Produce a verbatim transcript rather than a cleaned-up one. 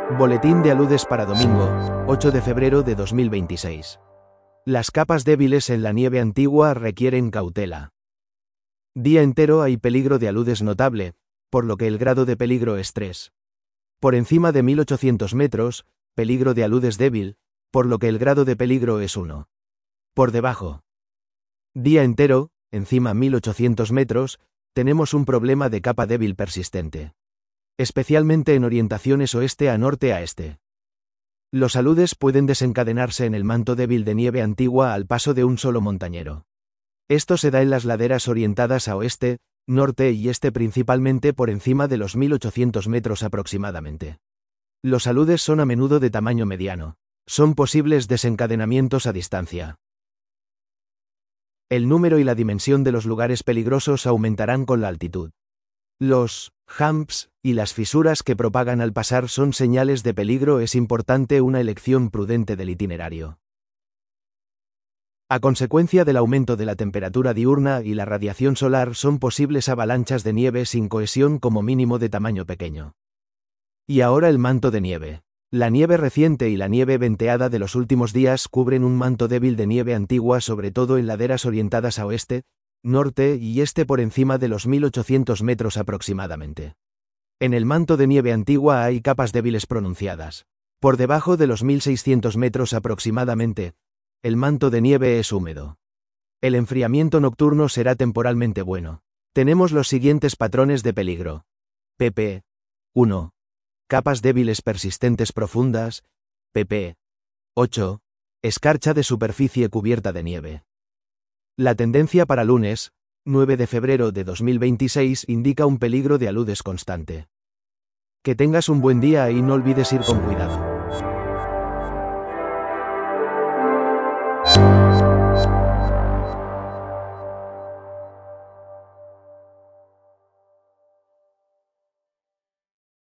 Boletín de aludes para domingo, ocho de febrero de dos mil veintiséis. Las capas débiles en la nieve antigua requieren cautela. Día entero hay peligro de aludes notable, por lo que el grado de peligro es tres. Por encima de mil ochocientos metros, peligro de aludes débil, por lo que el grado de peligro es uno. Por debajo. Día entero, encima mil ochocientos metros, tenemos un problema de capa débil persistente. Especialmente en orientaciones oeste a norte a este. Los aludes pueden desencadenarse en el manto débil de nieve antigua al paso de un solo montañero. Esto se da en las laderas orientadas a oeste, norte y este principalmente por encima de los mil ochocientos metros aproximadamente. Los aludes son a menudo de tamaño mediano. Son posibles desencadenamientos a distancia. El número y la dimensión de los lugares peligrosos aumentarán con la altitud. Los humps y las fisuras que propagan al pasar son señales de peligro. Es importante una elección prudente del itinerario. A consecuencia del aumento de la temperatura diurna y la radiación solar son posibles avalanchas de nieve sin cohesión como mínimo de tamaño pequeño. Y ahora el manto de nieve. La nieve reciente y la nieve venteada de los últimos días cubren un manto débil de nieve antigua sobre todo en laderas orientadas a oeste, norte y este por encima de los mil ochocientos metros aproximadamente. En el manto de nieve antigua hay capas débiles pronunciadas. Por debajo de los mil seiscientos metros aproximadamente, el manto de nieve es húmedo. El enfriamiento nocturno será temporalmente bueno. Tenemos los siguientes patrones de peligro. pp. uno. Capas débiles persistentes profundas. pp. ocho. Escarcha de superficie cubierta de nieve. La tendencia para lunes, nueve de febrero de dos mil veintiséis indica un peligro de aludes constante. Que tengas un buen día y no olvides ir con cuidado.